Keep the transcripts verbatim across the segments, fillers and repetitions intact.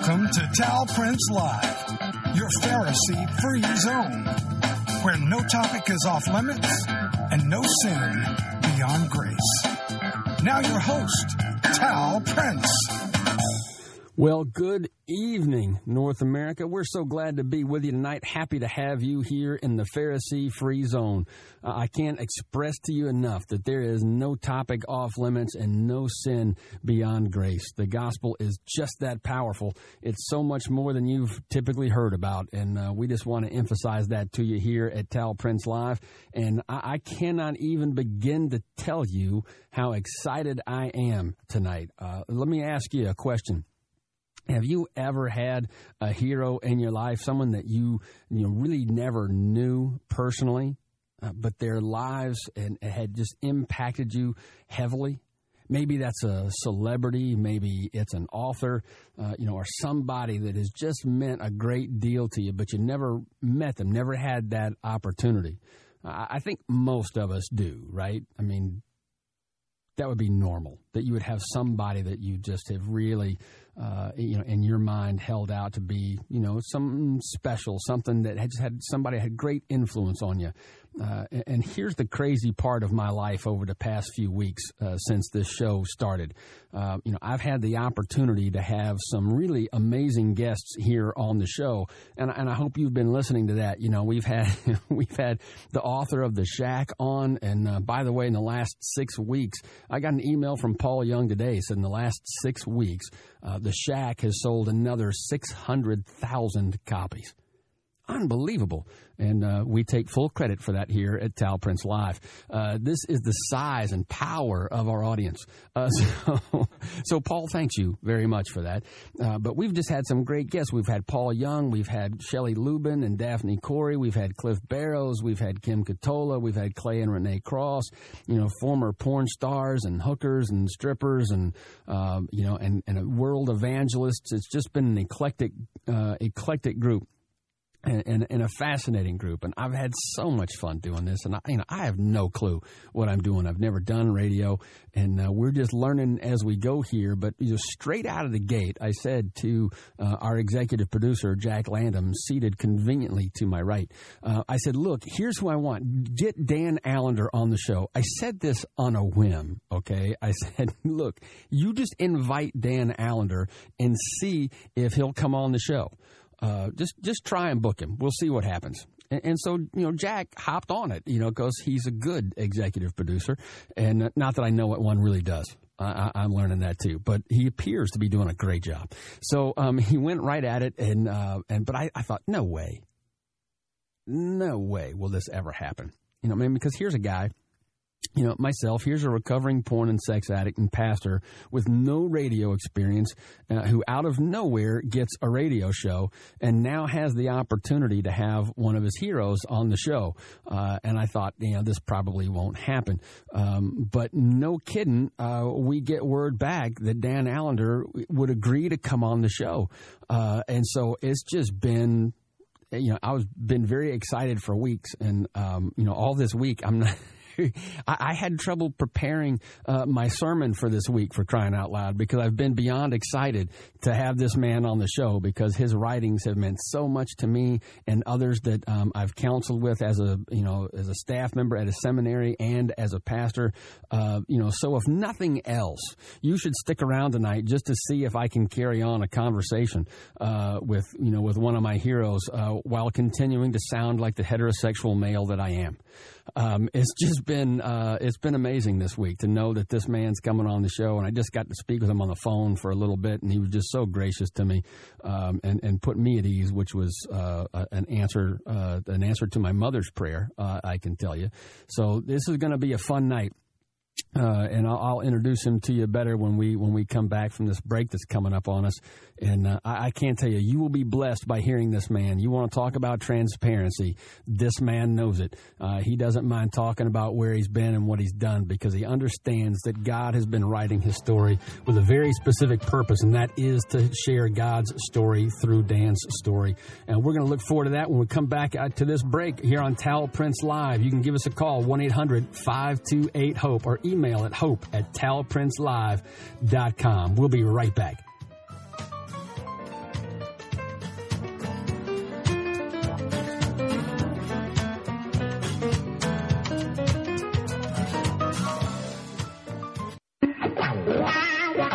Welcome to Tal Prince Live, your Pharisee-free zone, where no topic is off limits and no sin beyond grace. Now your host, Tal Prince. Well, good evening, North America. We're so glad to be with you tonight. Happy to have you here in the Pharisee-free zone. Uh, I can't express to you enough that there is no topic off limits and no sin beyond grace. The gospel is just that powerful. It's so much more than you've typically heard about, and uh, we just want to emphasize that to you here at Tal Prince Live. And I, I cannot even begin to tell you how excited I am tonight. Uh, let me ask you a question. Have you ever had a hero in your life, someone that you, you know, really never knew personally, uh, but their lives and had just impacted you heavily? Maybe that's a celebrity, maybe it's an author, uh, you know, or somebody that has just meant a great deal to you, but you never met them, never had that opportunity. Uh, I think most of us do, right? I mean, that would be normal, that you would have somebody that you just have really, uh, you know, in your mind held out to be, you know, something special, something that had just had somebody had great influence on you. Uh, and, and here's the crazy part of my life over the past few weeks uh, since this show started. Uh, you know, I've had the opportunity to have some really amazing guests here on the show, and, and I hope you've been listening to that. You know, we've had we've had the author of The Shack on, and uh, by the way, in the last six weeks, I got an email from Paul Young today. Said in the last six weeks, uh, The Shack has sold another six hundred thousand copies. Unbelievable. And uh, we take full credit for that here at Tal Prince Live. Uh, this is the size and power of our audience. Uh, so, so, Paul, thanks you very much for that. Uh, but we've just had some great guests. We've had Paul Young. We've had Shelley Lubin and Daphne Corey. We've had Cliff Barrows. We've had Kim Katola. We've had Clay and Renee Cross, you know, former porn stars and hookers and strippers and, uh, you know, and, and world evangelists. It's just been an eclectic, uh, eclectic group. And, and, and a fascinating group, and I've had so much fun doing this, and I, you know, I have no clue what I'm doing. I've never done radio, and uh, we're just learning as we go here. But you know, straight out of the gate, I said to uh, our executive producer, Jack Landum, seated conveniently to my right, uh, I said, look, here's who I want. Get Dan Allender on the show. I said this on a whim, okay? I said, look, you just invite Dan Allender and see if he'll come on the show. Uh, just just try and book him. We'll see what happens. And, and so, you know, Jack hopped on it, you know, because he's a good executive producer. And not that I know what one really does. I, I'm learning that, too. But he appears to be doing a great job. So um, he went right at it. And uh, and but I, I thought, no way. No way will this ever happen. You know, I mean, because here's a guy. You know, myself, here's a recovering porn and sex addict and pastor with no radio experience uh, who out of nowhere gets a radio show and now has the opportunity to have one of his heroes on the show. Uh, and I thought, you know, this probably won't happen. Um, but no kidding, uh, we get word back that Dan Allender would agree to come on the show. Uh, and so it's just been, you know, I was been very excited for weeks. And, um, you know, all this week, I'm not... I had trouble preparing uh, my sermon for this week, for crying out loud, because I've been beyond excited to have this man on the show because his writings have meant so much to me and others that um, I've counseled with as a, you know, as a staff member at a seminary and as a pastor. Uh, you know, so if nothing else, you should stick around tonight just to see if I can carry on a conversation uh, with, you know, with one of my heroes uh, while continuing to sound like the heterosexual male that I am. Um, it's just been uh, it's been amazing this week to know that this man's coming on the show, and I just got to speak with him on the phone for a little bit, and he was just so gracious to me um, and and put me at ease, which was uh, an answer uh, an answer to my mother's prayer, uh, I can tell you. So this is going to be a fun night. Uh, and I'll, I'll introduce him to you better when we when we come back from this break that's coming up on us. And uh, I, I can't tell you, you will be blessed by hearing this man. You want to talk about transparency? This man knows it. Uh, he doesn't mind talking about where he's been and what he's done because he understands that God has been writing his story with a very specific purpose, and that is to share God's story through Dan's story. And we're going to look forward to that when we come back to this break here on Tal Prince Live. You can give us a call, one eight hundred five two eight HOPE, or email at hope at tal prince live dot com. We'll be right back.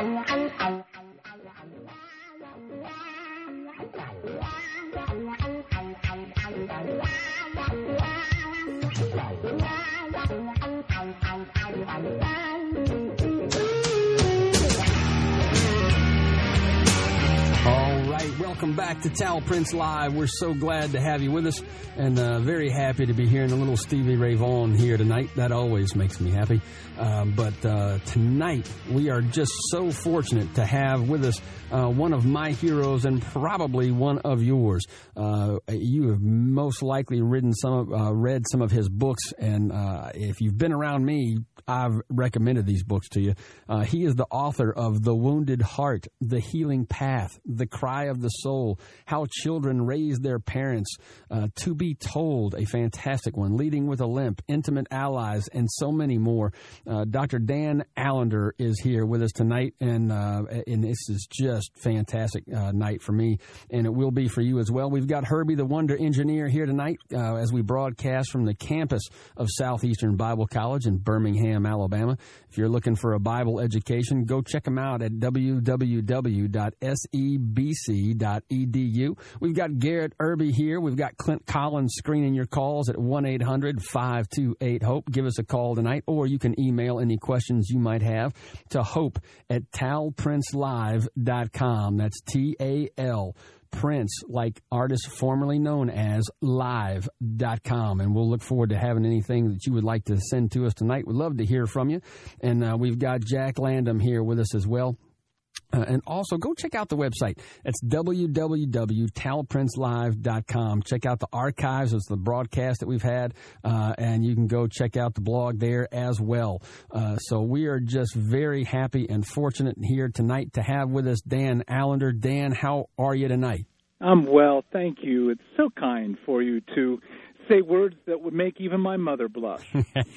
Welcome back to Tal Prince Live. We're so glad to have you with us, and uh, very happy to be hearing a little Stevie Ray Vaughan here tonight. That always makes me happy. Um, but uh, tonight, we are just so fortunate to have with us uh, one of my heroes and probably one of yours. Uh, you have most likely written some of, uh, read some of his books, and uh, if you've been around me, I've recommended these books to you. Uh, he is the author of The Wounded Heart, The Healing Path, The Cry of the Soul, How Children Raise Their Parents, uh, To Be Told, a fantastic one, Leading with a Limp, Intimate Allies, and so many more. Uh, Doctor Dan Allender is here with us tonight, and uh, and this is just fantastic uh, night for me, and it will be for you as well. We've got Herbie the Wonder Engineer here tonight uh, as we broadcast from the campus of Southeastern Bible College in Birmingham, Alabama. If you're looking for a Bible education, go check them out at w w w dot s e b c dot e d u. We've got Garrett Irby here. We've got Clint Collins screening your calls at one eight hundred five two eight HOPE. Give us a call tonight, or you can email any questions you might have to hope at tal prince live dot com. That's T A L Prince, like artist formerly known as, live dot com. And we'll look forward to having anything that you would like to send to us tonight. We'd love to hear from you. And uh, we've got Jack Landum here with us as well. Uh, and also, go check out the website. It's w w w dot tal prince live dot com. Check out the archives of the broadcast that we've had, uh, and you can go check out the blog there as well. Uh, so we are just very happy and fortunate here tonight to have with us Dan Allender. Dan, how are you tonight? I'm well, thank you. It's so kind for you to say words that would make even my mother blush.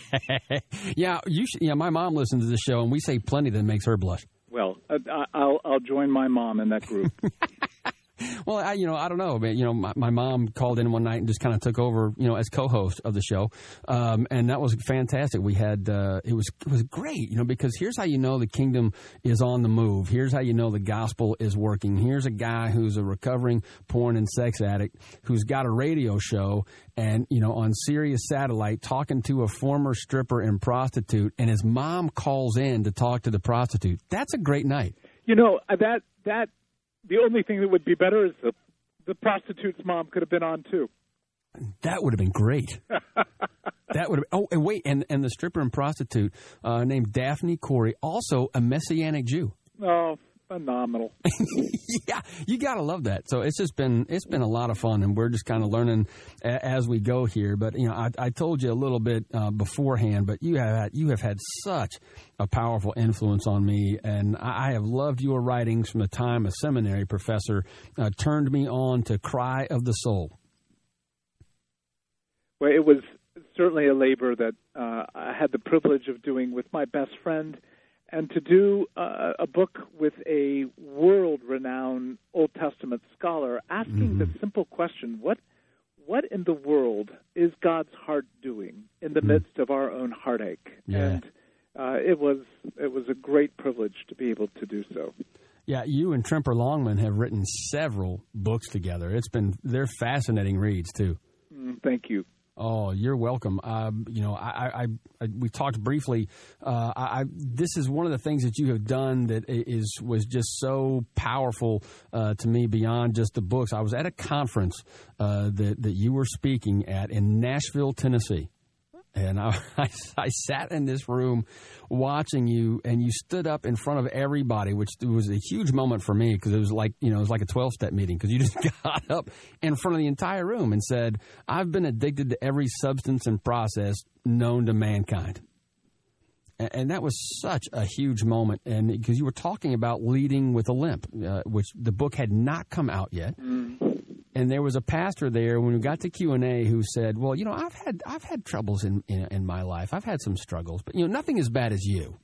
yeah, you should, yeah, my mom listens to the show, and we say plenty that makes her blush. Well, I'll I'll join my mom in that group. Well, I, you know, I don't know, but, you know, my, my mom called in one night and just kind of took over, you know, as co-host of the show, um, and that was fantastic. We had, uh, it was it was great, you know, because here's how you know the kingdom is on the move. Here's how you know the gospel is working. Here's a guy who's a recovering porn and sex addict who's got a radio show and, you know, on Sirius Satellite talking to a former stripper and prostitute, and his mom calls in to talk to the prostitute. That's a great night. You know, that that. The only thing that would be better is the, the prostitute's mom could have been on, too. That would have been great. That would have been, oh, and wait, and, and the stripper and prostitute uh, named Daphne Corey, also a Messianic Jew. Oh, phenomenal. Yeah, you got to love that. So it's just been, it's been a lot of fun, and we're just kind of learning a, as we go here. But, you know, I, I told you a little bit uh, beforehand, but you have had, you have had such a powerful influence on me, and I have loved your writings from the time a seminary professor uh, turned me on to Cry of the Soul. Well, it was certainly a labor that uh, I had the privilege of doing with my best friend, and to do uh, a book with a world-renowned Old Testament scholar asking mm-hmm. the simple question, what what in the world is God's heart doing in the mm-hmm. midst of our own heartache? Yeah. And uh, it was it was a great privilege to be able to do so. Yeah, you and Tremper Longman have written several books together. It's been they're fascinating reads too. Mm, thank you. Oh, you're welcome. Uh, you know, I, I, I we talked briefly. Uh, I, I this is one of the things that you have done that is was just so powerful uh, to me beyond just the books. I was at a conference uh, that that you were speaking at in Nashville, Tennessee. And I, I, I sat in this room watching you, and you stood up in front of everybody, which was a huge moment for me because it was like, you know, it was like a twelve-step meeting because you just got up in front of the entire room and said, I've been addicted to every substance and process known to mankind. And, and that was such a huge moment, and because you were talking about leading with a limp, uh, which the book had not come out yet. Mm. And there was a pastor there when we got to Q and A who said, well, you know, I've had I've had troubles in, in, in my life. I've had some struggles, but, you know, nothing as bad as you.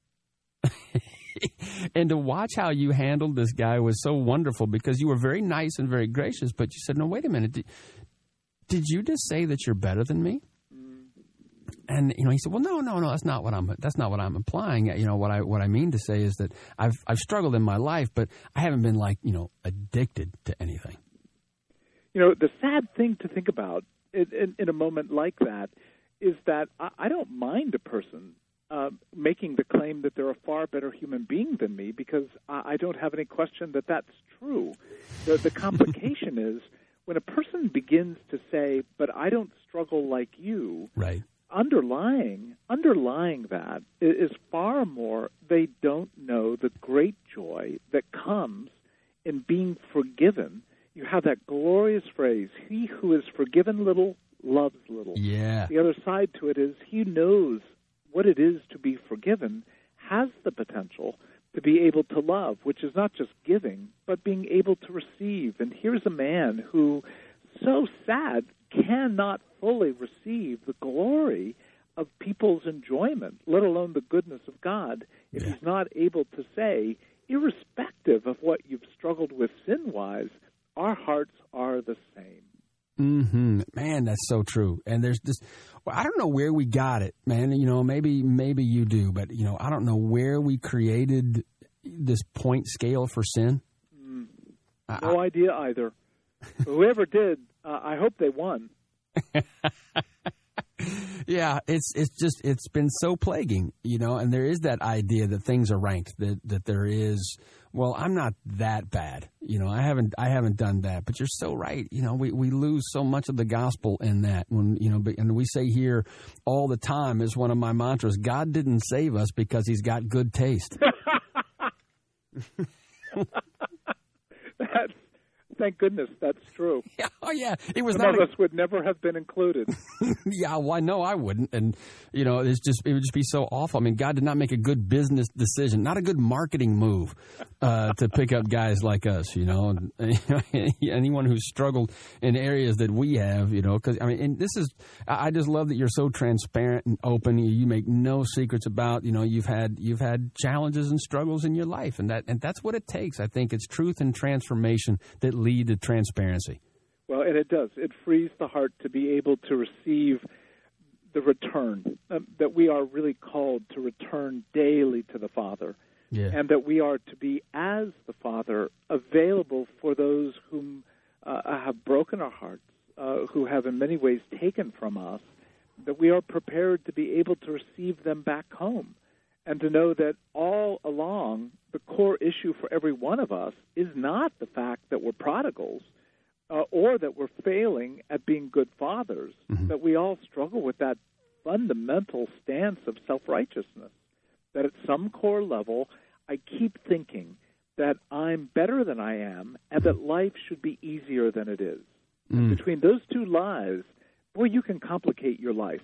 And to watch how you handled this guy was so wonderful because you were very nice and very gracious, but you said, no, wait a minute. Did, did you just say that you're better than me? and you know, he said, "Well, no, no, no, that's not what I'm. That's not what I'm implying. You know, what I what I mean to say is that I've I've struggled in my life, but I haven't been like you know addicted to anything." You know, the sad thing to think about in, in, in a moment like that is that I, I don't mind a person uh, making the claim that they're a far better human being than me, because I, I don't have any question that that's true. The, the complication is when a person begins to say, "But I don't struggle like you," right? Underlying, underlying that is far more they don't know the great joy that comes in being forgiven. You have that glorious phrase, "He who is forgiven little loves little." Yeah. The other side to it is he knows what it is to be forgiven, has the potential to be able to love, which is not just giving, but being able to receive. And here's a man who, so sad, cannot fully receive the glory of people's enjoyment, let alone the goodness of God, if yeah. he's not able to say, irrespective of what you've struggled with sin-wise, our hearts are the same. Mm-hmm. Man, that's so true. And there's this, well, I don't know where we got it, man. You know, maybe maybe you do, but, you know, I don't know where we created this point scale for sin. Mm, no I, idea either. Whoever did, uh, I hope they won. Yeah, it's it's just it's been so plaguing, you know, and there is that idea that things are ranked, that that there is, well, I'm not that bad, you know, I haven't I haven't done that, but you're so right, you know, we, we lose so much of the gospel in that when, you know, and we say here all the time is one of my mantras, God didn't save us because he's got good taste. That's Thank goodness that's true. Yeah, oh, yeah. It was Some not of a... us would never have been included. Yeah, well, I know I wouldn't. And, you know, it's just it would just be so awful. I mean, God did not make a good business decision, not a good marketing move uh, to pick up guys like us, you know. And, and anyone who's struggled in areas that we have, you know, because, I mean, and this is, I just love that you're so transparent and open. You make no secrets about, you know, you've had you've had challenges and struggles in your life. And that and that's what it takes. I think it's truth and transformation that lead to transparency. Well, and it does. It frees the heart to be able to receive the return, um, that we are really called to return daily to the Father, yeah. and that we are to be, as the Father, available for those whom uh, have broken our hearts, uh, who have in many ways taken from us, that we are prepared to be able to receive them back home, and to know that all along the core issue for every one of us is not the fact that we're prodigals uh, or that we're failing at being good fathers, mm-hmm. that we all struggle with that fundamental stance of self-righteousness, that at some core level I keep thinking that I'm better than I am and that life should be easier than it is. Mm. Between those two lies, boy, you can complicate your life.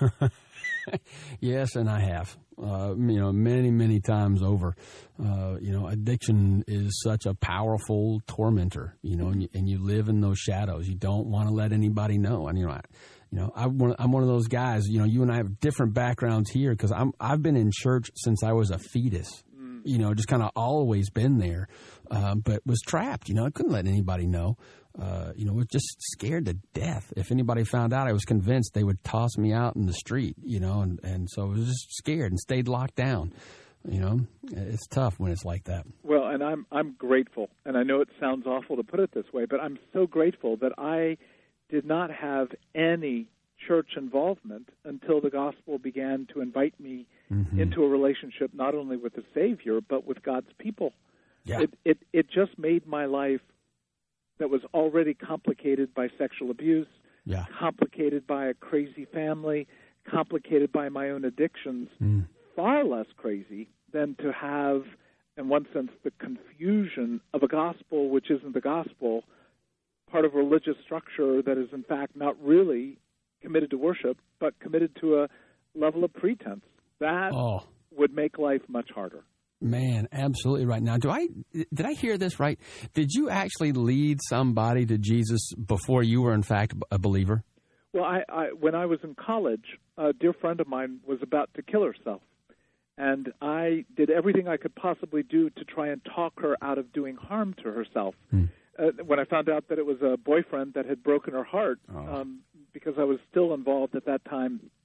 Yes, and I have, uh, you know, many, many times over. Uh, you know, addiction is such a powerful tormentor, you know, and you, and you live in those shadows. You don't want to let anybody know. And, you know, I, you know, I, I'm one of those guys, you know, you and I have different backgrounds here because I'm, I've been in church since I was a fetus, mm. you know, just kind of always been there, uh, but was trapped, you know, I couldn't let anybody know. Uh, you know, was just scared to death. If anybody found out, I was convinced they would toss me out in the street, you know, and, and so I was just scared and stayed locked down. You know, it's tough when it's like that. Well, and I'm I'm grateful, and I know it sounds awful to put it this way, but I'm so grateful that I did not have any church involvement until the gospel began to invite me mm-hmm. into a relationship not only with the Savior, but with God's people. Yeah. It, it, it just made my life that was already complicated by sexual abuse, yeah. complicated by a crazy family, complicated by my own addictions, mm. far less crazy than to have, in one sense, the confusion of a gospel which isn't the gospel, part of a religious structure that is, in fact, not really committed to worship, but committed to a level of pretense. That oh. would make life much harder. Man, absolutely right. Now, do I did I hear this right? Did you actually lead somebody to Jesus before you were, in fact, a believer? Well, I, I when I was in college, a dear friend of mine was about to kill herself, and I did everything I could possibly do to try and talk her out of doing harm to herself. Hmm. Uh, when I found out that it was a boyfriend that had broken her heart, oh. um, because I was still involved at that time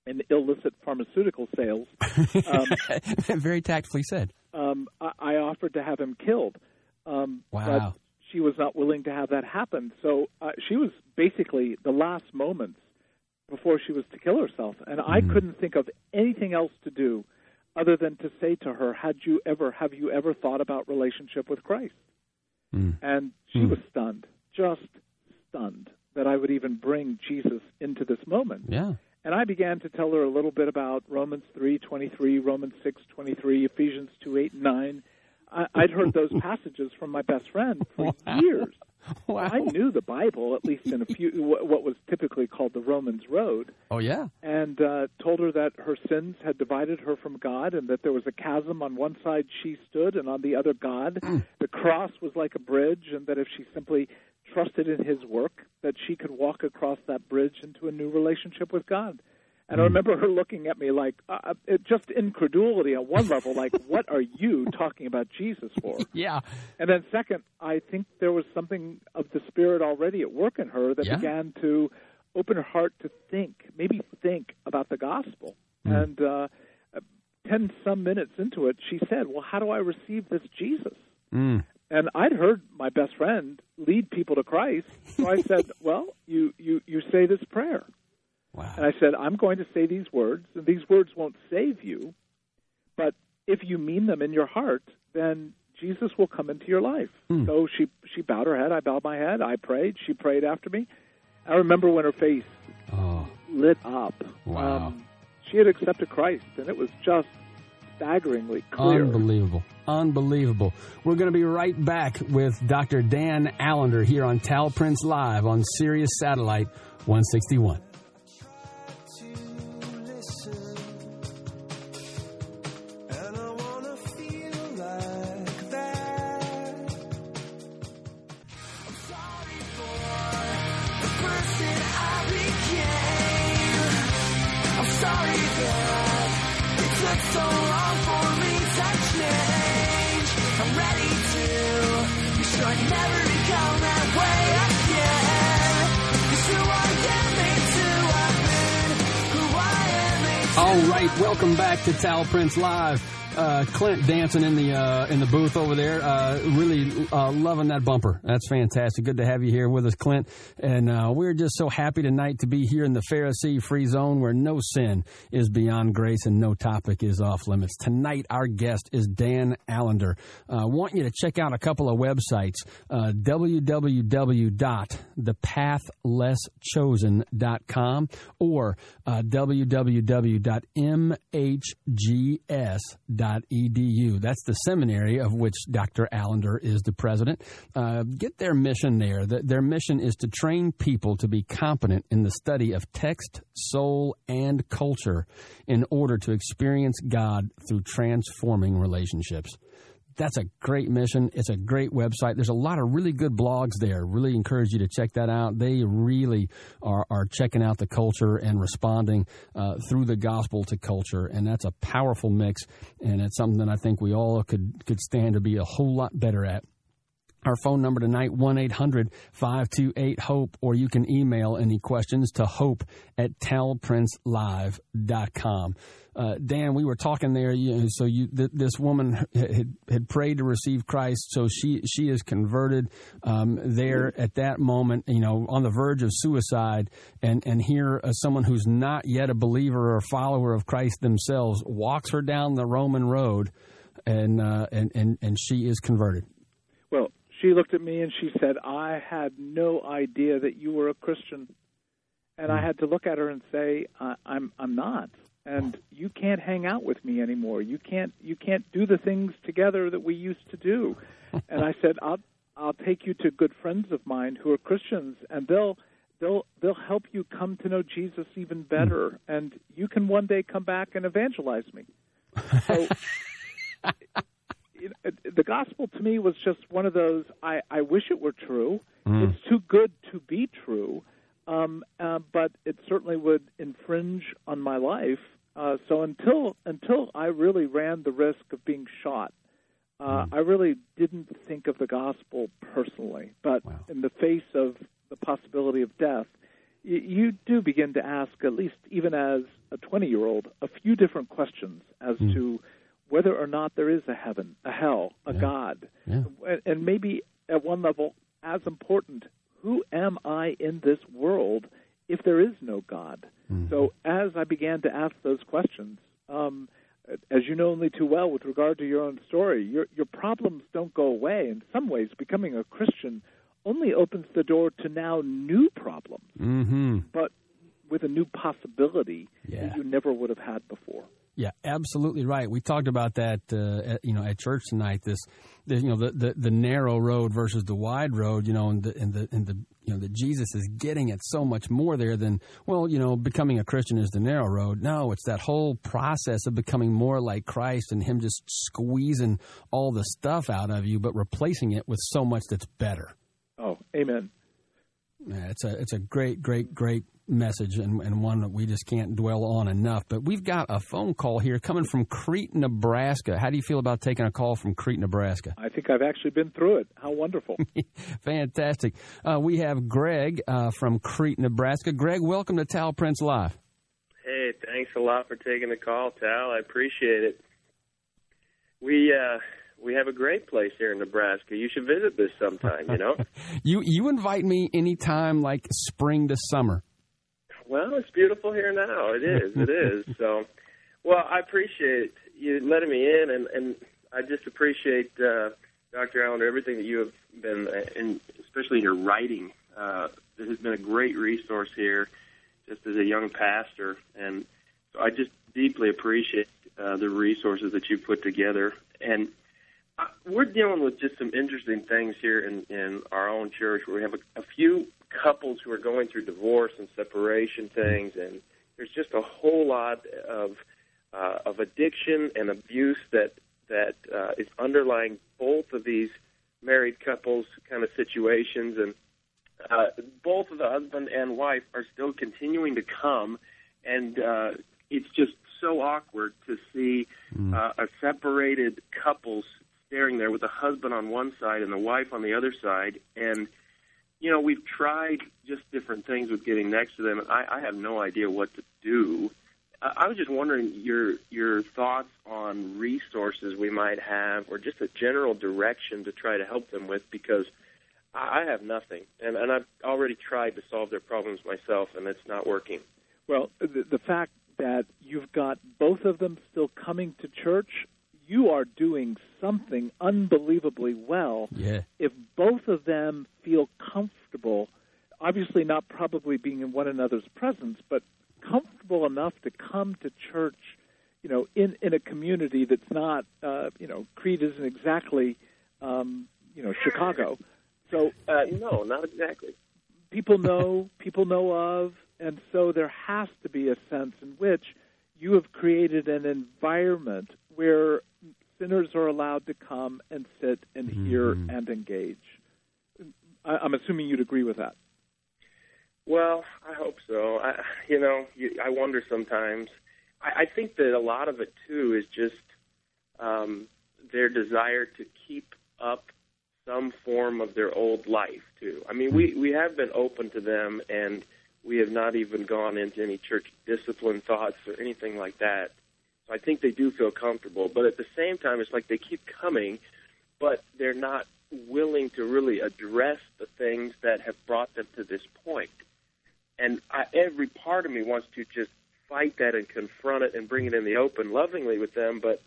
in illicit pharmaceutical sales. Um, Very tactfully said. Um, I, I offered to have him killed. Um, wow. But she was not willing to have that happen. So uh, she was basically the last moments before she was to kill herself. And mm. I couldn't think of anything else to do other than to say to her, had you ever, have you ever thought about relationship with Christ? Mm. And she mm. was stunned, just stunned that I would even bring Jesus into this moment. Yeah. And I began to tell her a little bit about Romans three twenty-three, Romans six twenty-three, Ephesians two eight and nine. I, I'd heard those passages from my best friend for wow. years. Wow. I knew the Bible, at least in a few, what was typically called the Romans Road. Oh, yeah. And uh, told her that her sins had divided her from God and that there was a chasm on one side she stood and on the other God. Mm. The cross was like a bridge, and that if she simply trusted in his work, that she could walk across that bridge into a new relationship with God. And I remember her looking at me like, uh, it, just incredulity on one level, like, what are you talking about Jesus for? Yeah. And then second, I think there was something of the Spirit already at work in her that yeah. began to open her heart to think, maybe think about the gospel. Mm. And uh, ten some minutes into it, she said, well, how do I receive this Jesus? Mm. And I'd heard my best friend lead people to Christ, so I said, well, you, you, you say this prayer. Wow. And I said, I'm going to say these words, and these words won't save you, but if you mean them in your heart, then Jesus will come into your life. Hmm. So she she bowed her head, I bowed my head, I prayed, she prayed after me. I remember when her face oh. lit up. Wow. Um, she had accepted Christ, and it was just staggeringly clear. Unbelievable. Unbelievable. We're going to be right back with Doctor Dan Allender here on Tal Prince Live on Sirius Satellite one sixty-one. All right, welcome back to Tal Prince Live. Uh, Clint dancing in the uh, in the booth over there, uh, really uh, loving that bumper. That's fantastic. Good to have you here with us, Clint. And uh, we're just so happy tonight to be here in the Pharisee-free zone where no sin is beyond grace and no topic is off limits. Tonight, our guest is Dan Allender. I uh, want you to check out a couple of websites, uh, w w w dot the path less chosen dot com or uh, w w w dot m h g s dot e d u. That's the seminary of which Doctor Allender is the president. Uh, get their mission there. The, their mission is to train people to be competent in the study of text, soul, and culture in order to experience God through transforming relationships. That's a great mission. It's a great website. There's a lot of really good blogs there. Really encourage you to check that out. They really are, are checking out the culture and responding uh, through the gospel to culture, and that's a powerful mix, and it's something that I think we all could, could stand to be a whole lot better at. Our phone number tonight, one eight hundred five two eight HOPE, or you can email any questions to hope at tal prince live dot com. Uh, Dan, we were talking there, you know, so you, th- this woman had, had prayed to receive Christ, so she, she is converted um, there at that moment, you know, on the verge of suicide, and, and here uh, someone who's not yet a believer or follower of Christ themselves walks her down the Roman road, and uh, and, and, and she is converted. Well, she looked at me and she said, I had no idea that you were a Christian. And mm. I had to look at her and say, I, I'm I'm not. And you can't hang out with me anymore. You can't you can't do the things together that we used to do. And I said, I'll I'll take you to good friends of mine who are Christians, and they'll they'll they'll help you come to know Jesus even better. And you can one day come back and evangelize me. So the gospel to me was just one of those, I, I wish it were true. Mm. It's too good to be true, um, uh, but it certainly would infringe on my life. Uh, so until until I really ran the risk of being shot, uh, mm. I really didn't think of the gospel personally. But wow. in the face of the possibility of death, you, you do begin to ask, at least even as a twenty-year-old, a few different questions as mm. to whether or not there is a heaven, a hell, a yeah. God. Yeah. And maybe at one level, as important, who am I in this world if there is no God? Mm. So as I began to ask those questions, um, as you know only too well with regard to your own story, your, your problems don't go away. In some ways, becoming a Christian only opens the door to now new problems, mm-hmm. but with a new possibility yeah. that you never would have had before. Yeah, absolutely right. We talked about that, uh, at, you know, at church tonight. This, the, you know, the, the, the narrow road versus the wide road. You know, and the and the and the you know that Jesus is getting at so much more there than well, you know, becoming a Christian is the narrow road. No, it's that whole process of becoming more like Christ and Him just squeezing all the stuff out of you, but replacing it with so much that's better. Oh, amen. Yeah, it's a it's a great, great, great message and, and one that we just can't dwell on enough. But we've got a phone call here coming from Crete, Nebraska. How do you feel about taking a call from Crete, Nebraska? I think I've actually been through it. How wonderful. Fantastic. Uh, we have Greg uh, from Crete, Nebraska. Greg, welcome to Tal Prince Live. Hey, thanks a lot for taking the call, Tal. I appreciate it. We... Uh, We have a great place here in Nebraska. You should visit this sometime, you know? you you invite me anytime like spring to summer. Well, it's beautiful here now. It is. It is. So, well, I appreciate you letting me in, and, and I just appreciate, uh, Doctor Allender, everything that you have been, and especially in your writing. Uh, this has been a great resource here just as a young pastor, and so I just deeply appreciate uh, the resources that you've put together. And we're dealing with just some interesting things here in, in our own church where we have a, a few couples who are going through divorce and separation things, and there's just a whole lot of uh, of addiction and abuse that that uh, is underlying both of these married couples kind of situations, and uh, both of the husband and wife are still continuing to come, and uh, it's just so awkward to see uh, a separated couples staring there with the husband on one side and the wife on the other side. And, you know, we've tried just different things with getting next to them, and I, I have no idea what to do. I, I was just wondering your your thoughts on resources we might have or just a general direction to try to help them with, because I, I have nothing. And, and I've already tried to solve their problems myself, and it's not working. Well, the, the fact that you've got both of them still coming to church, you are doing something unbelievably well. Yeah. If both of them feel comfortable, obviously not probably being in one another's presence, but comfortable enough to come to church, you know, in, in a community that's not, uh, you know, Crete isn't exactly, um, you know, Chicago. So uh, no, not exactly. People know, people know of, and so there has to be a sense in which you have created an environment where sinners are allowed to come and sit and hear mm-hmm. and engage. I, I'm assuming you'd agree with that. Well, I hope so. I, you know, you, I wonder sometimes. I, I think that a lot of it, too, is just um, their desire to keep up some form of their old life, too. I mean, we, we have been open to them, and we have not even gone into any church discipline thoughts or anything like that. I think they do feel comfortable, but at the same time, it's like they keep coming, but they're not willing to really address the things that have brought them to this point. And I, every part of me wants to just fight that and confront it and bring it in the open lovingly with them, but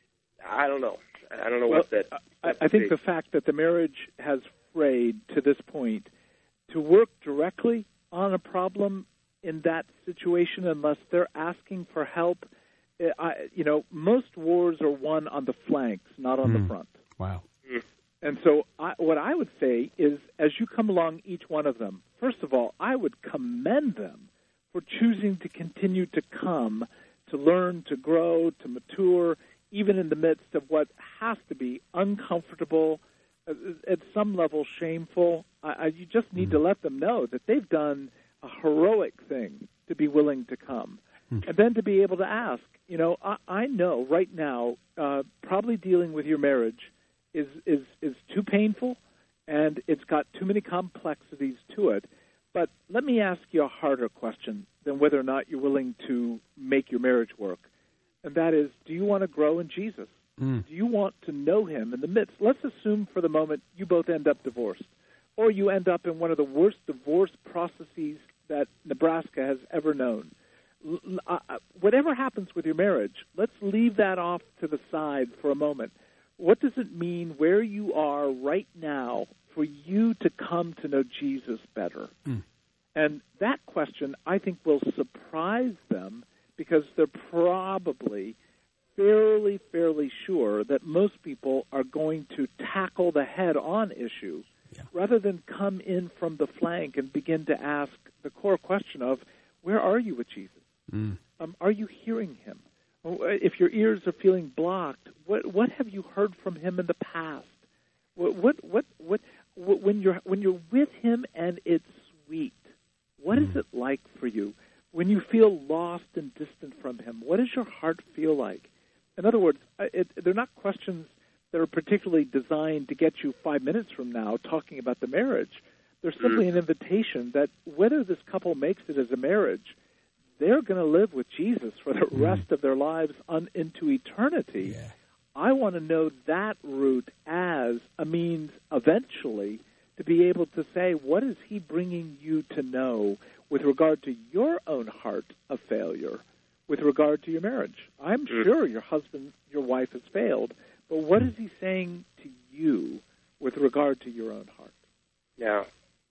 I don't know. I don't know well, what that... I, I think the fact that the marriage has frayed to this point, to work directly on a problem in that situation unless they're asking for help, I, you know, most wars are won on the flanks, not on mm. the front. Wow. Mm. And so I, what I would say is, as you come along each one of them, first of all, I would commend them for choosing to continue to come, to learn, to grow, to mature, even in the midst of what has to be uncomfortable, at some level shameful. I, I, you just need mm. to let them know that they've done a heroic thing to be willing to come. Mm. And then to be able to ask, you know, I, I know right now uh, probably dealing with your marriage is, is, is too painful, and it's got too many complexities to it. But let me ask you a harder question than whether or not you're willing to make your marriage work. And that is, do you want to grow in Jesus? Mm. Do you want to know him in the midst? Let's assume for the moment you both end up divorced, or you end up in one of the worst divorce processes that Nebraska has ever known. Uh, whatever happens with your marriage, let's leave that off to the side for a moment. What does it mean where you are right now for you to come to know Jesus better? Mm. And that question, I think, will surprise them because they're probably fairly, fairly sure that most people are going to tackle the head-on issue yeah. rather than come in from the flank and begin to ask the core question of, where are you with Jesus? Mm. Um, are you hearing him? If your ears are feeling blocked, what what have you heard from him in the past? What what what, what, what when you're when you're with him and it's sweet, what mm. is it like for you? When you feel lost and distant from him, what does your heart feel like? In other words, it, they're not questions that are particularly designed to get you five minutes from now talking about the marriage. They're simply an invitation that whether this couple makes it as a marriage, they're going to live with Jesus for the rest of their lives on into eternity. Yeah. I want to know that route as a means eventually to be able to say, what is he bringing you to know with regard to your own heart of failure, with regard to your marriage? I'm mm. sure your husband, your wife has failed, but what is he saying to you with regard to your own heart? Yeah,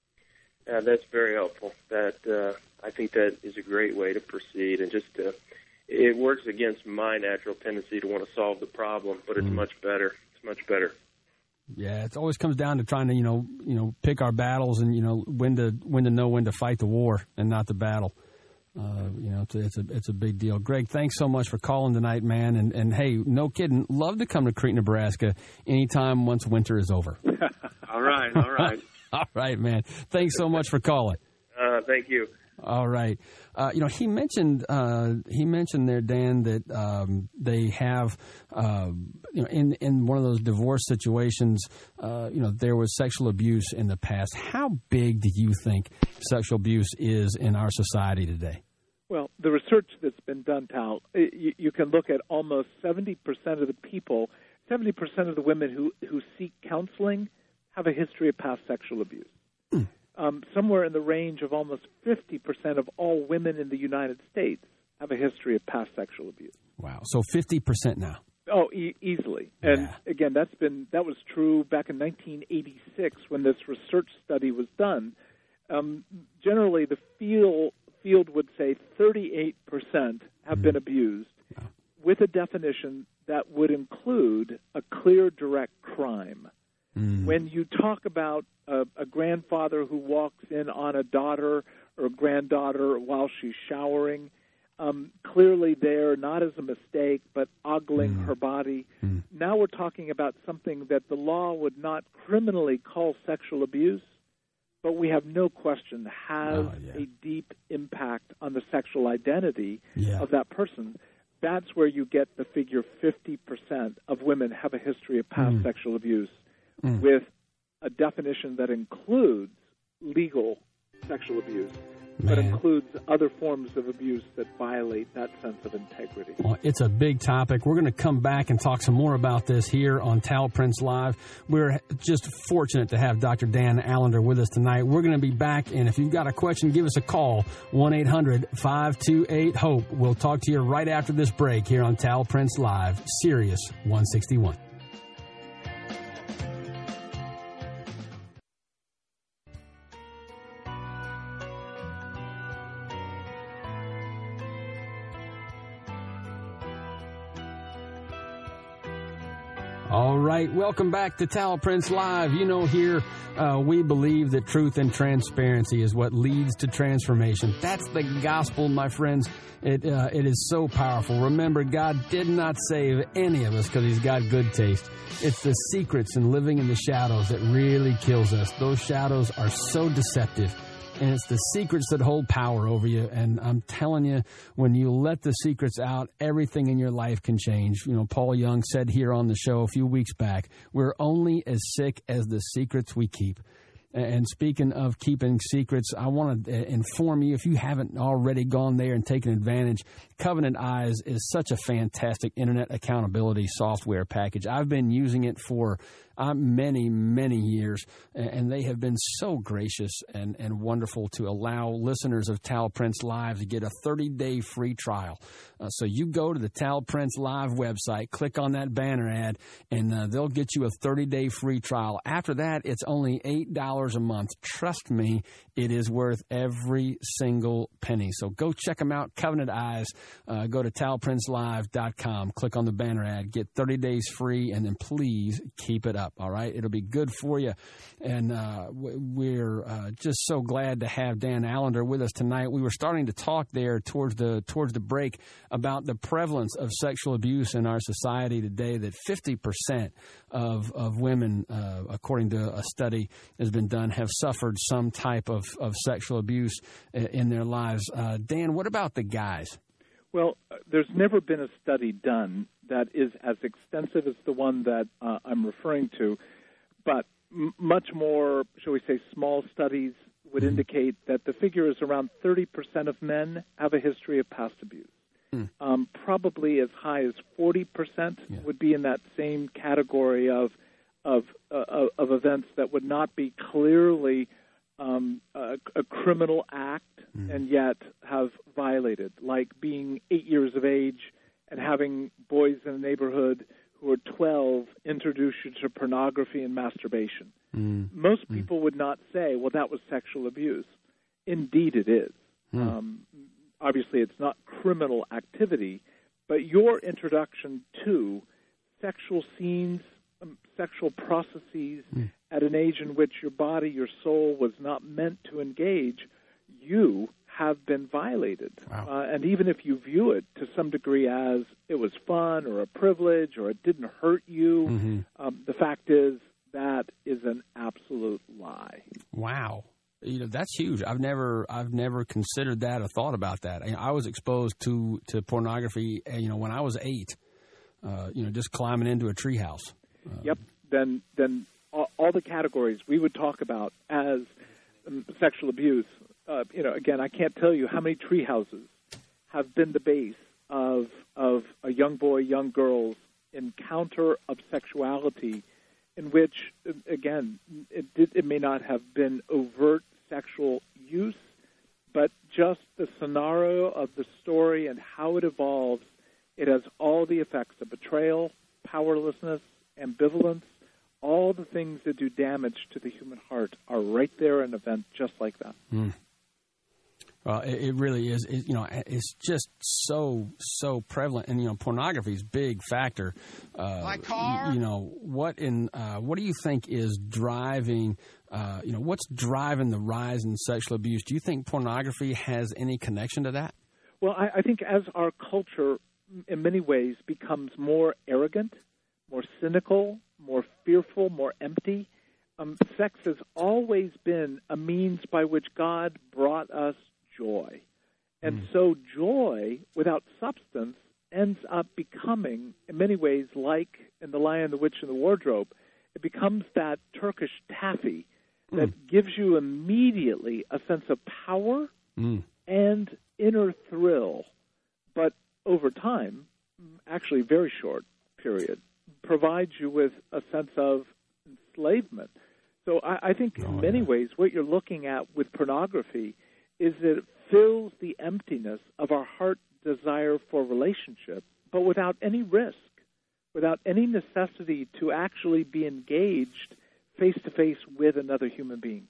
yeah, that's very helpful. That uh, I think that is a great way to proceed, and just to, it works against my natural tendency to want to solve the problem, but it's mm. much better. It's much better. Yeah, it always comes down to trying to, you know, you know, pick our battles and, you know, when to when to know when to fight the war and not the battle. Uh, you know, it's a, it's a it's a big deal. Greg, thanks so much for calling tonight, man. And and hey, no kidding, love to come to Crete, Nebraska anytime once winter is over. all right, all right, all right, man. Thanks so much for calling. Uh, thank you. All right. Uh, you know, he mentioned uh, he mentioned there, Dan, that um, they have, uh, you know, in, in one of those divorce situations, uh, you know, there was sexual abuse in the past. How big do you think sexual abuse is in our society today? Well, the research that's been done, Tal, you, you can look at almost seventy percent of the people, seventy percent of the women who, who seek counseling have a history of past sexual abuse. Mm. Um, somewhere in the range of almost fifty percent of all women in the United States have a history of past sexual abuse. Wow. So fifty percent now. Oh, e- easily. And yeah. again, that's been that was true back in nineteen eighty-six when this research study was done. Um, generally, the field, field would say thirty-eight percent have mm-hmm. been abused, wow. with a definition that would include a clear, direct crime. Mm. When you talk about a, a grandfather who walks in on a daughter or a granddaughter while she's showering, um, clearly there, not as a mistake, but ogling mm. her body. Mm. Now we're talking about something that the law would not criminally call sexual abuse, but we have no question has oh, yeah. a deep impact on the sexual identity yeah. of that person. That's where you get the figure fifty percent of women have a history of past mm. sexual abuse. Mm. with a definition that includes legal sexual abuse, Man. but includes other forms of abuse that violate that sense of integrity. Well, it's a big topic. We're going to come back and talk some more about this here on Tal Prince Live. We're just fortunate to have Doctor Dan Allender with us tonight. We're going to be back, and if you've got a question, give us a call, one eight hundred five two eight HOPE. We'll talk to you right after this break here on Tal Prince Live, Sirius one sixty-one. All right, welcome back to Tal Prince Live. You know, here uh, we believe that truth and transparency is what leads to transformation. That's the gospel, my friends. It uh, it is so powerful. Remember, God did not save any of us because he's got good taste. It's the secrets and living in the shadows that really kills us. Those shadows are so deceptive. And it's the secrets that hold power over you. And I'm telling you, when you let the secrets out, everything in your life can change. You know, Paul Young said here on the show a few weeks back, we're only as sick as the secrets we keep. And speaking of keeping secrets, I want to inform you, if you haven't already gone there and taken advantage, Covenant Eyes is such a fantastic internet accountability software package. I've been using it for uh, many, many years, and they have been so gracious and, and wonderful to allow listeners of Tal Prince Live to get a thirty-day free trial. Uh, so you go to the Tal Prince Live website, click on that banner ad, and uh, they'll get you a thirty-day free trial. After that, it's only eight dollars a month. Trust me, it is worth every single penny. So go check them out, Covenant Eyes. Uh, go to tal prince live dot com, click on the banner ad, get thirty days free, and then please keep it up, all right? It'll be good for you. And uh, we're uh, just so glad to have Dan Allender with us tonight. We were starting to talk there towards the towards the break about the prevalence of sexual abuse in our society today, that fifty percent of, of women, uh, according to a study has been done, have suffered some type of, of sexual abuse in their lives. Uh, Dan, what about the guys? Well, there's never been a study done that is as extensive as the one that uh, I'm referring to, but m- much more, shall we say, small studies would mm-hmm. indicate that the figure is around thirty percent of men have a history of past abuse. Mm. Um, probably as high as forty percent yeah. would be in that same category of of uh, of events that would not be clearly um, a, a criminal act mm. and yet have violated, like being eight years of age and having boys in a neighborhood who are twelve introduce you to pornography and masturbation. Mm. Most mm. people would not say, well, that was sexual abuse. Indeed it is. Mm. Um, obviously it's not criminal activity, but your introduction to sexual scenes, um, sexual processes mm. at an age in which your body, your soul was not meant to engage, you have been violated. Wow. Uh, and even if you view it to some degree as it was fun or a privilege or it didn't hurt you, mm-hmm. um, the fact is that is an absolute lie. Wow. You know, that's huge. I've never, I've never considered that or thought about that. I was exposed to, to pornography, you know, when I was eight. Uh, you know, just climbing into a treehouse. Uh, yep. Then, then all, all the categories we would talk about as um, sexual abuse. Uh, you know, again, I can't tell you how many treehouses have been the base of of a young boy, young girl's encounter of sexuality, in which, again, it, it may not have been overt sexual use, but just the scenario of the story and how it evolves. It has all the effects of betrayal, powerlessness, ambivalence. All the things that do damage to the human heart are right there in an event just like that. Mm. Well, it, it really is. It, you know, it's just so so prevalent, and you know, pornography is a big factor. Uh, My car. You know, what in uh, what do you think is driving? Uh, you know, what's driving the rise in sexual abuse? Do you think pornography has any connection to that? Well, I, I think as our culture, in many ways, becomes more arrogant, more cynical, more fearful, more empty, um, sex has always been a means by which God brought us joy. And mm. so joy without substance ends up becoming, in many ways, like in The Lion, the Witch, and the Wardrobe, it becomes that Turkish taffy mm. that gives you immediately a sense of power mm. and inner thrill, but over time, actually very short period, provides you with a sense of enslavement. So I, I think oh, in many yeah. ways what you're looking at with pornography is that it fills the emptiness of our heart desire for relationship, but without any risk, without any necessity to actually be engaged face-to-face with another human being.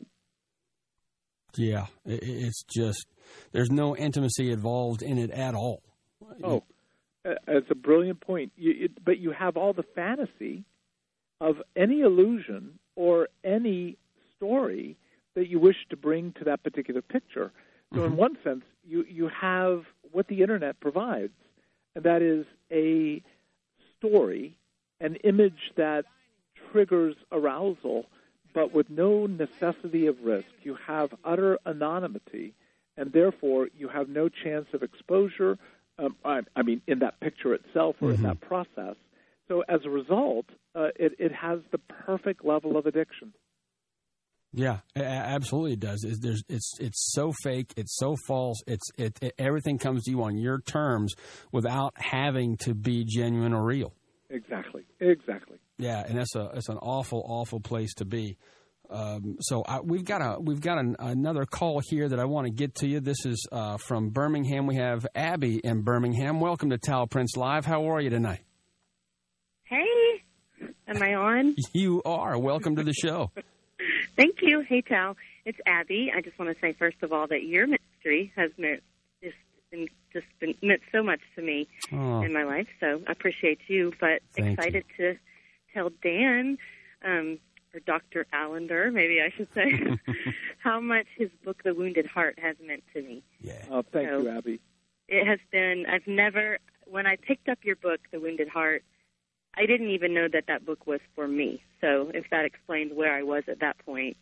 Yeah, it's just, there's no intimacy involved in it at all. Oh, it's a brilliant point. You, it, but you have all the fantasy of any illusion or any story that you wish to bring to that particular picture. So mm-hmm. in one sense, you, you have what the Internet provides, and that is a story, an image that triggers arousal, but with no necessity of risk. You have utter anonymity, and therefore you have no chance of exposure, um, I, I mean, in that picture itself or mm-hmm. in that process. So as a result, uh, it, it has the perfect level of addiction. Yeah, absolutely it does. It's, there's, it's it's so fake. It's so false. It's it, it everything comes to you on your terms without having to be genuine or real. Exactly. Exactly. Yeah, and that's a it's an awful, awful place to be. Um, so I, we've got a we've got an, another call here that I want to get to you. This is uh, from Birmingham. We have Abby in Birmingham. Welcome to Tal Prince Live. How are you tonight? Hey, am I on? You are. Welcome to the show. Thank you. Hey, Tal. It's Abby. I just want to say, first of all, that your ministry has meant just been, just been meant so much to me oh. in my life. So I appreciate you, but Thank excited you. to tell Dan, um, or Doctor Allender, maybe I should say, how much his book, The Wounded Heart, has meant to me. Yeah. Oh, thank so you, Abby. It has been, I've never, when I picked up your book, The Wounded Heart, I didn't even know that that book was for me. So if that explains where I was at that point,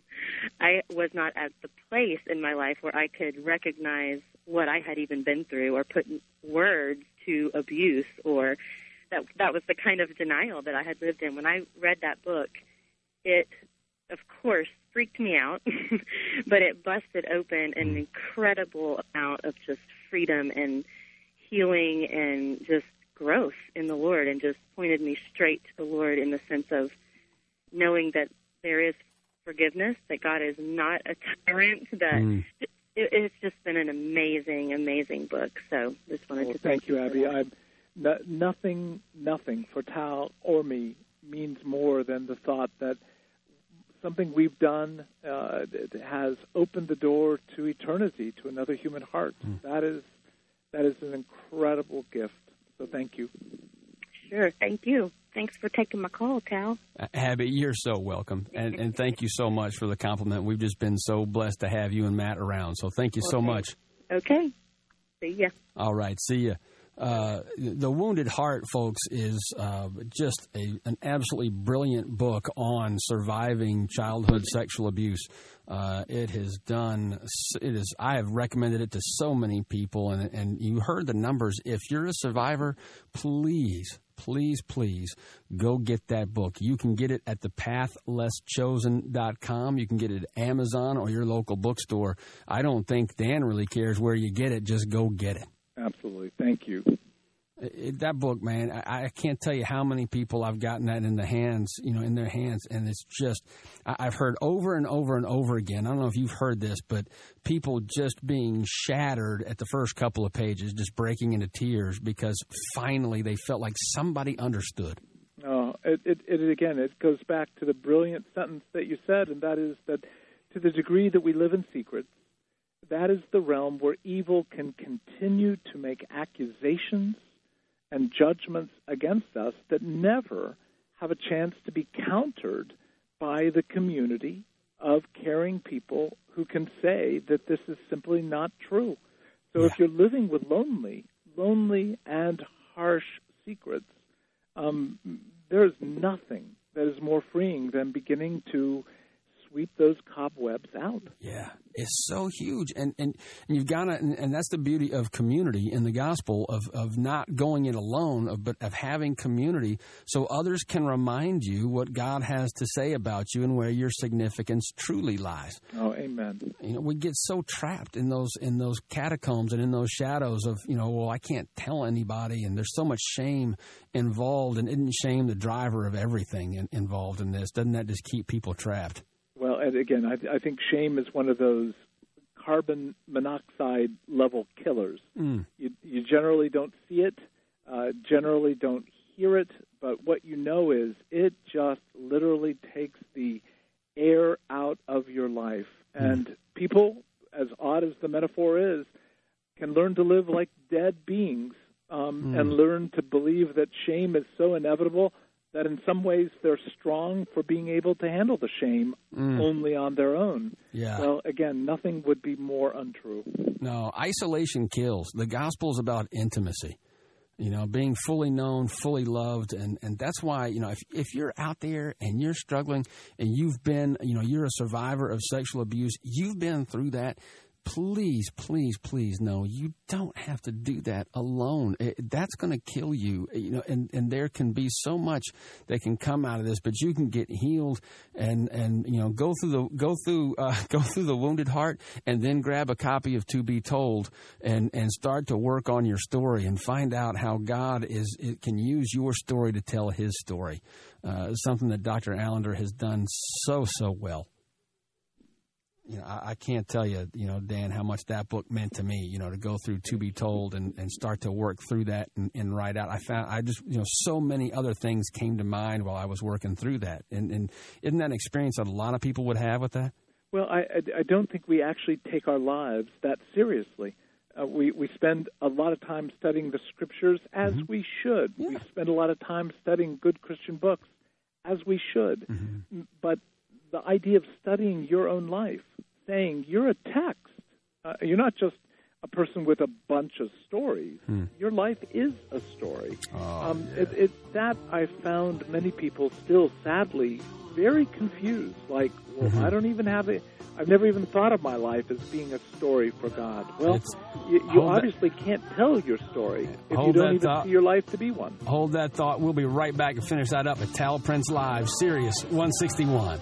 I was not at the place in my life where I could recognize what I had even been through or put words to abuse, or that that was the kind of denial that I had lived in. When I read that book, it, of course, freaked me out, but it busted open an incredible amount of just freedom and healing and just growth in the Lord, and just pointed me straight to the Lord in the sense of knowing that there is forgiveness, that God is not a tyrant, that mm. it, it's just been an amazing, amazing book. So just wanted well, to thank thank you, you Abby. I'm, no, nothing, nothing for Tal or me means more than the thought that something we've done uh, has opened the door to eternity, to another human heart. Mm. That is that is an incredible gift. So thank you. Sure, thank you. Thanks for taking my call, Tal. Abby, you're so welcome, and and thank you so much for the compliment. We've just been so blessed to have you and Matt around, so thank you okay. so much. Okay. See ya. All right, see ya. Uh, the Wounded Heart, folks, is uh, just a, an absolutely brilliant book on surviving childhood sexual abuse. Uh, it has done, it is, I have recommended it to so many people, and, and you heard the numbers. If you're a survivor, please, please, please go get that book. You can get it at the path less chosen dot com. You can get it at Amazon or your local bookstore. I don't think Dan really cares where you get it. Just go get it. Absolutely. Thank you. It, that book, man, I, I can't tell you how many people I've gotten that in the hands, you know, in their hands. And it's just, I, I've heard over and over and over again. I don't know if you've heard this, but people just being shattered at the first couple of pages, just breaking into tears because finally they felt like somebody understood. Oh, it, it, it again, it goes back to the brilliant sentence that you said, and that is that to the degree that we live in secret, that is the realm where evil can continue to make accusations and judgments against us that never have a chance to be countered by the community of caring people who can say that this is simply not true. So yeah. if you're living with lonely, lonely and harsh secrets, um, there is nothing that is more freeing than beginning to sweep those cobwebs out. Yeah, it's so huge. And and, and you've got to, and, and that's the beauty of community in the gospel, of, of not going it alone, of, but of having community so others can remind you what God has to say about you and where your significance truly lies. Oh, amen. You know, we get so trapped in those in those catacombs and in those shadows of, you know, well, I can't tell anybody, and there's so much shame involved, and isn't shame the driver of everything in, involved in this? Doesn't that just keep people trapped? Well, and again, I, I think shame is one of those carbon monoxide level killers. Mm. You, you generally don't see it, uh, generally don't hear it, but what you know is it just literally takes the air out of your life. Mm. And people, as odd as the metaphor is, can learn to live like dead beings um, mm. and learn to believe that shame is so inevitable that in some ways they're strong for being able to handle the shame mm. only on their own. Yeah. Well, again, nothing would be more untrue. No, isolation kills. The gospel is about intimacy, you know, being fully known, fully loved. And, and that's why, you know, if, if you're out there and you're struggling and you've been, you know, you're a survivor of sexual abuse, you've been through that, please, please, please, no, you don't have to do that alone. It, that's going to kill you, you know. And, and there can be so much that can come out of this, but you can get healed and, and you know go through the go through uh, go through the Wounded Heart, and then grab a copy of To Be Told and and start to work on your story and find out how God is it can use your story to tell His story. Uh, something that Doctor Allender has done so so well. You know, I, I can't tell you, you know, Dan, how much that book meant to me, you know, to go through To Be Told and, and start to work through that and, and write out. I found, I just, you know, so many other things came to mind while I was working through that. And, and isn't that an experience that a lot of people would have with that? Well, I, I, I don't think we actually take our lives that seriously. Uh, we, we spend a lot of time studying the Scriptures, as mm-hmm. we should. Yeah. We spend a lot of time studying good Christian books, as we should. Mm-hmm. But the idea of studying your own life, saying you're a text. Uh, you're not just a person with a bunch of stories. Hmm. Your life is a story. Oh, um, yeah. it, it, that I found many people still, sadly, very confused. Like, well, mm-hmm. I don't even have a... I've never even thought of my life as being a story for God. Well, it's, you, you obviously that, can't tell your story if you don't even thought, see your life to be one. Hold that thought. We'll be right back and finish that up at Tal Prince Live, Sirius one sixty-one.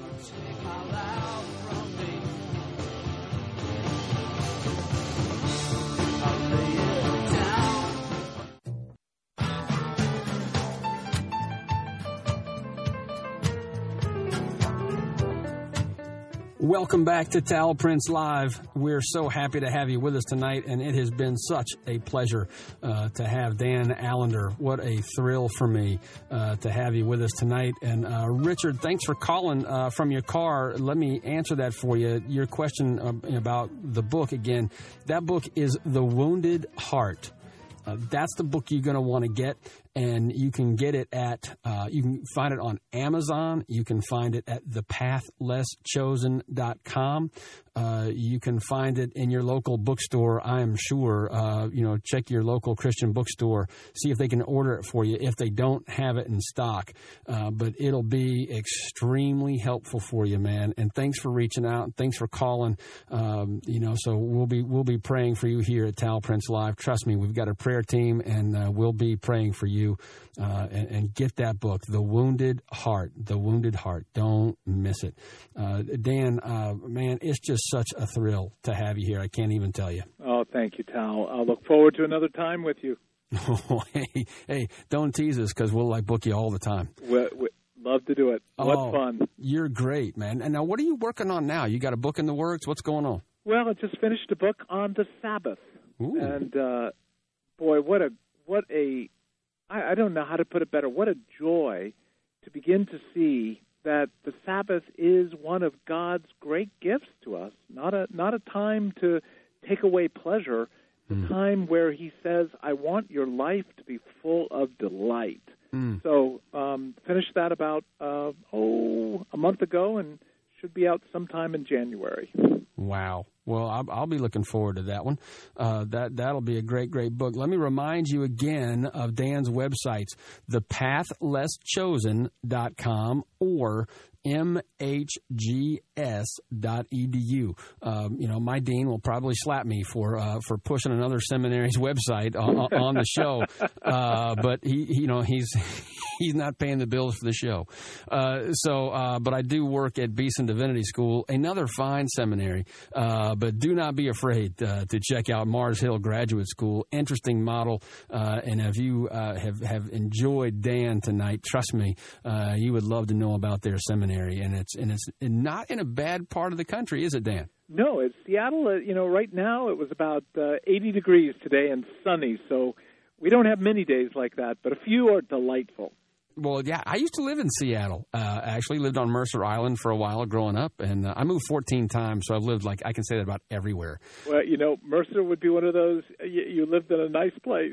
Welcome back to Tal Prince Live. We're so happy to have you with us tonight, and it has been such a pleasure uh, to have Dan Allender. What a thrill for me uh, to have you with us tonight. And uh, Richard, thanks for calling uh, from your car. Let me answer that for you. Your question uh, about the book, again, that book is The Wounded Heart. Uh, that's the book you're going to want to get, and you can get it at, uh, you can find it on Amazon. You can find it at the path less chosen dot com. Uh, you can find it in your local bookstore, I am sure. Uh, you know, check your local Christian bookstore, see if they can order it for you if they don't have it in stock. Uh, but it'll be extremely helpful for you, man. And thanks for reaching out. Thanks for calling. Um, you know, so we'll be we'll be praying for you here at Tal Prince Live. Trust me, we've got a prayer team, and uh, we'll be praying for you. Uh, and, and get that book, The Wounded Heart, The Wounded Heart. Don't miss it. Uh, Dan, uh, man, it's just such a thrill to have you here. I can't even tell you. Oh, thank you, Tal. I'll look forward to another time with you. Oh, hey, hey, don't tease us, because we'll like book you all the time. We, we love to do it. What oh, fun. You're great, man. And now what are you working on now? You got a book in the works? What's going on? Well, I just finished a book on the Sabbath. Ooh. And, uh, boy, what a what a... I don't know how to put it better. What a joy to begin to see that the Sabbath is one of God's great gifts to us, not a not a time to take away pleasure, a mm. time where He says, I want your life to be full of delight. Mm. So um, finished that about, uh, oh, a month ago, and should be out sometime in January. Wow. Well, I'll, I'll be looking forward to that one. Uh, that, that'll be a great, great book. Let me remind you again of Dan's websites, the path less chosen dot com or m h g s dot e d u. Um, you know, my dean will probably slap me for uh, for pushing another seminary's website on, on the show, uh, but he, you know, he's he's not paying the bills for the show. Uh, so, uh, but I do work at Beeson Divinity School, another fine seminary. Uh, but do not be afraid uh, to check out Mars Hill Graduate School. Interesting model, uh, and if you uh, have have enjoyed Dan tonight, trust me, uh, you would love to know about their seminary. And it's and it's not in a bad part of the country, is it, Dan? No, it's Seattle. Uh, you know, right now it was about uh, eighty degrees today and sunny, so we don't have many days like that, but a few are delightful. Well, yeah, I used to live in Seattle. Uh, I actually lived on Mercer Island for a while growing up, and uh, I moved fourteen times, so I've lived, like, I can say that about everywhere. Well, you know, Mercer would be one of those, you, you lived in a nice place.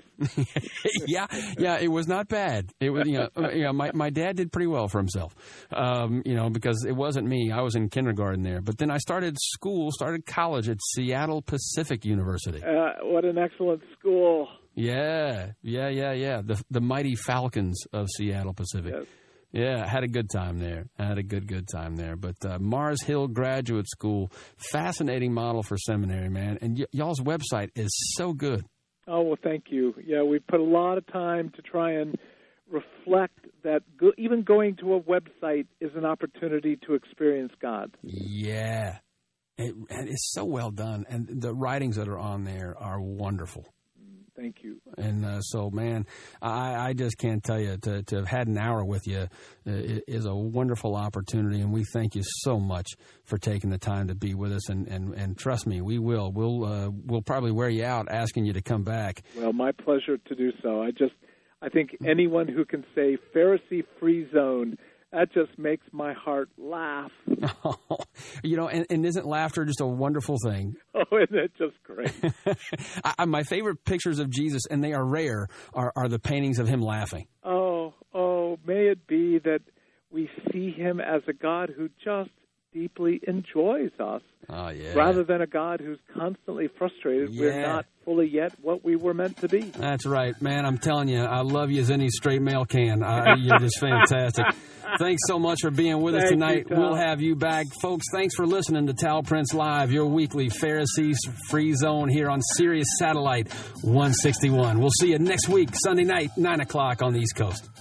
yeah, yeah, it was not bad. It was, you know, you know my, my dad did pretty well for himself, um, you know, because it wasn't me. I was in kindergarten there. But then I started school, started college at Seattle Pacific University. Uh, what an excellent school. Yeah, yeah, yeah, yeah. The the mighty Falcons of Seattle Pacific. Yes. Yeah, I had a good time there. I had a good, good time there. But uh, Mars Hill Graduate School, fascinating model for seminary, man. And y- y'all's website is so good. Oh, well, thank you. Yeah, we put a lot of time to try and reflect that go- even going to a website is an opportunity to experience God. Yeah. It, and it's so well done. And the writings that are on there are wonderful. Thank you. And uh, so, man, I, I just can't tell you, to, to have had an hour with you uh, is a wonderful opportunity, and we thank you so much for taking the time to be with us. And, and, and trust me, we will. We'll uh, we'll probably wear you out asking you to come back. Well, my pleasure to do so. I just, I think anyone who can say Pharisee-free zone, that just makes my heart laugh. You know, and, and isn't laughter just a wonderful thing? Oh, isn't it just great? I, my favorite pictures of Jesus, and they are rare, are, are the paintings of him laughing. Oh, oh, may it be that we see him as a God who just deeply enjoys us. Oh, yeah. Rather than a God who's constantly frustrated. Yeah. We're not fully yet what we were meant to be. That's right, man. I'm telling you, I love you as any straight male can. I, you're just fantastic. Thanks so much for being with us Thank tonight. you, Tal. We'll have you back. Folks, thanks for listening to Tal Prince Live, your weekly Pharisees Free Zone here on Sirius Satellite one sixty-one. We'll see you next week, Sunday night, nine o'clock on the East Coast.